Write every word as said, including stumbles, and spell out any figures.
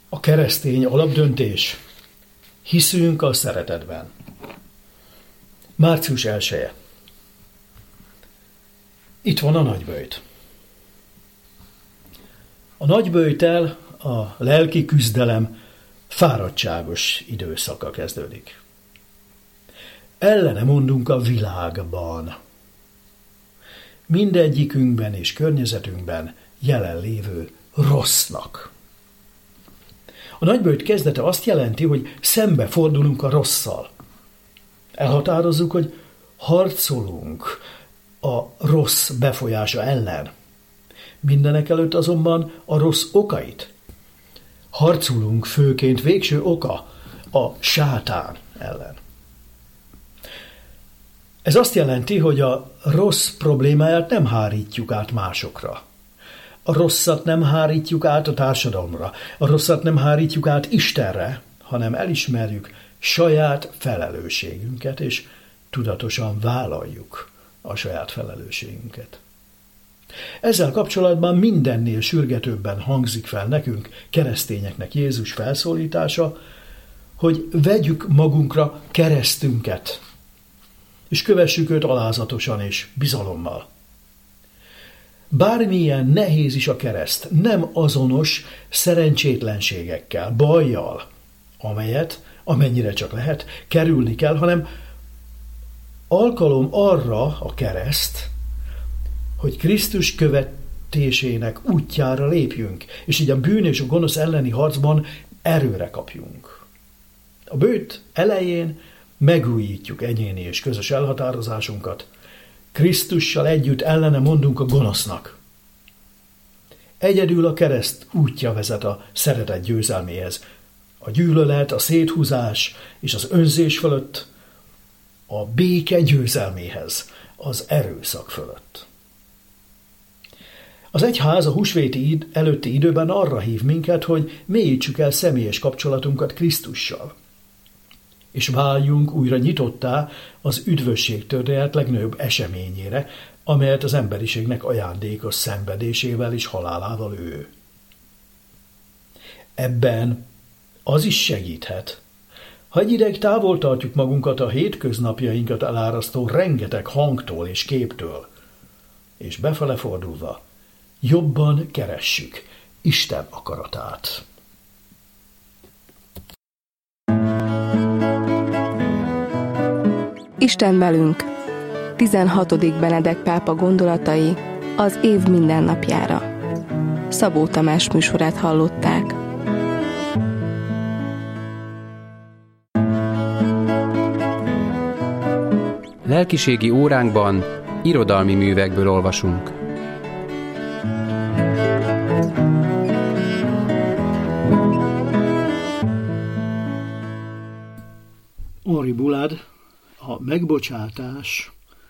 A keresztény alapdöntés: hiszünk a szeretetben. március elseje. Itt van a nagyböjt. A nagyböjttel a lelki küzdelem fáradtságos időszaka kezdődik. Ellene mondunk a világban. Mindegyikünkben és környezetünkben jelenlévő rossznak. A nagyböjt kezdete azt jelenti, hogy szembefordulunk a rosszal. Elhatározzuk, hogy harcolunk a rossz befolyása ellen. Mindenekelőtt azonban a rossz okait. Harcolunk főként végső oka, a sátán ellen. Ez azt jelenti, hogy a rossz problémáját nem hárítjuk át másokra. A rosszat nem hárítjuk át a társadalomra. A rosszat nem hárítjuk át Istenre, hanem elismerjük saját felelősségünket, és tudatosan vállaljuk a saját felelősségünket. Ezzel kapcsolatban mindennél sürgetőbben hangzik fel nekünk, keresztényeknek Jézus felszólítása, hogy vegyük magunkra keresztünket, és kövessük őt alázatosan és bizalommal. Bármilyen nehéz is a kereszt, nem azonos szerencsétlenségekkel, bajjal, amelyet, amennyire csak lehet, kerülni kell, hanem alkalom arra a kereszt, hogy Krisztus követésének útjára lépjünk, és így a bűn és a gonosz elleni harcban erőre kapjunk. A böjt elején megújítjuk egyéni és közös elhatározásunkat, Krisztussal együtt ellene mondunk a gonosznak. Egyedül a kereszt útja vezet a szeretet győzelméhez. A gyűlölet, a széthúzás és az önzés fölött, a béke győzelméhez, az erőszak fölött. Az egyház a húsvéti előtti időben arra hív minket, hogy mélyítsük el személyes kapcsolatunkat Krisztussal, és váljunk újra nyitottá az üdvösség történet legnagyobb eseményére, amelyet az emberiségnek ajándékos szenvedésével és halálával ő. Ebben az is segíthet, ha egy ideig távol tartjuk magunkat a hétköznapjainkat elárasztó rengeteg hangtól és képtől, és befele fordulva jobban keressük Isten akaratát. Isten velünk. tizenhatodik Benedek pápa gondolatai az év mindennapjára. Szabó Tamás műsorát hallották. Lelkiségi óránkban irodalmi művekből olvasunk. Henri Boulard, a megbocsátás